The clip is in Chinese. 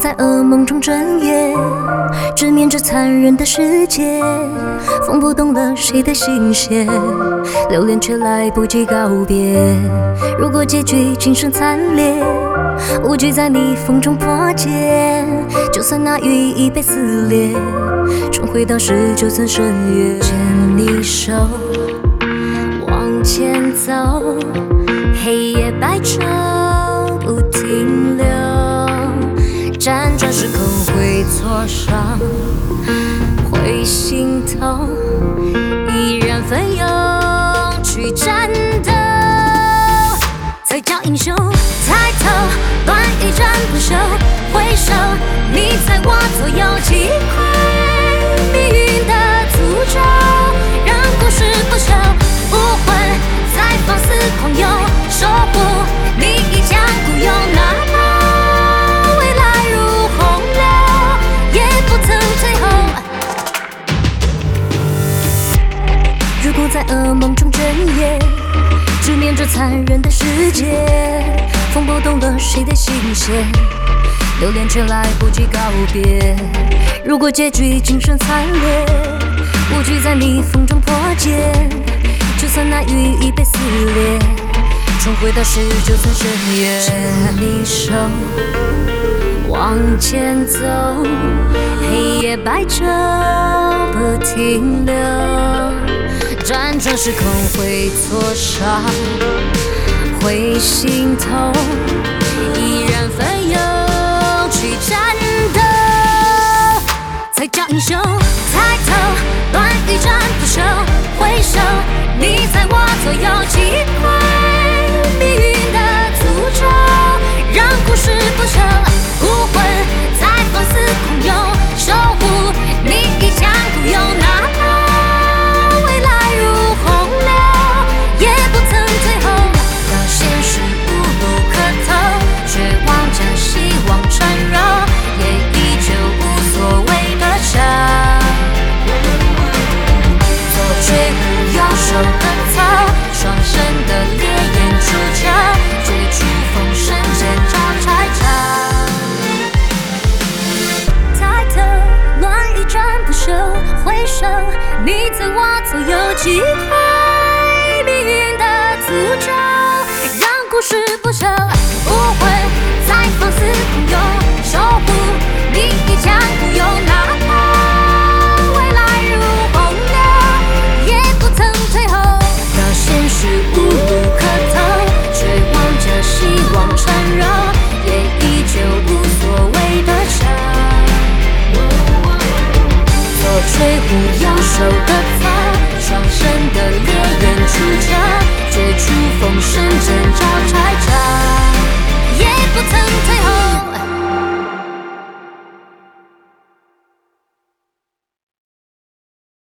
在噩梦中整夜，直面这残忍的世界，风拨动了谁的心弦，留恋却来不及告别。如果结局今生惨烈，无惧在逆风中破茧，就算那羽翼被撕裂，重回当时就算深夜。牵你手往前走，黑夜白昼不停留，辗转时空会挫伤，会心痛，依然奋勇去战斗，才叫英雄。抬头，乱一战不休，回首，你在我左右，击溃命运的诅咒，让故事不朽，武魂在放肆狂游，守护你一腔孤勇，哪怕未来如洪流，也不曾退后。如果在噩梦中整夜，直面这残忍的世界，风拨动了谁的心弦，留恋却来不及告别。如果结局今生惨烈，无惧在逆风中破茧，就算那羽翼被撕裂，重回到时就算深夜。牵你手往前走，黑夜白昼不停留，辗转时空会挫伤，会心痛，依然奋勇去战斗，才叫英雄。抬头，乱一战不休，回首，你在我左右，击溃命运的诅咒，让故事不朽，武魂在放肆狂游，守护你一腔孤勇，哪怕未来如洪流，也不曾退后。当现实无路可投，绝望将希望缠绕，也依旧无所谓的笑。左追舞右手的草，双生的烈焰出鞘，追逐风声剑招拆场。抬头，乱一战不休，回首，你在我左右，击溃命运的诅咒，让故事不朽，武魂在放肆狂游，守护你一腔孤勇，哪怕未来如洪流，也不曾退后。当现实无路可投，绝望着希望缠绕，也依旧无所谓的笑。左吹舞右手的草，双生的烈焰出鞘，追逐风声剑招拆场。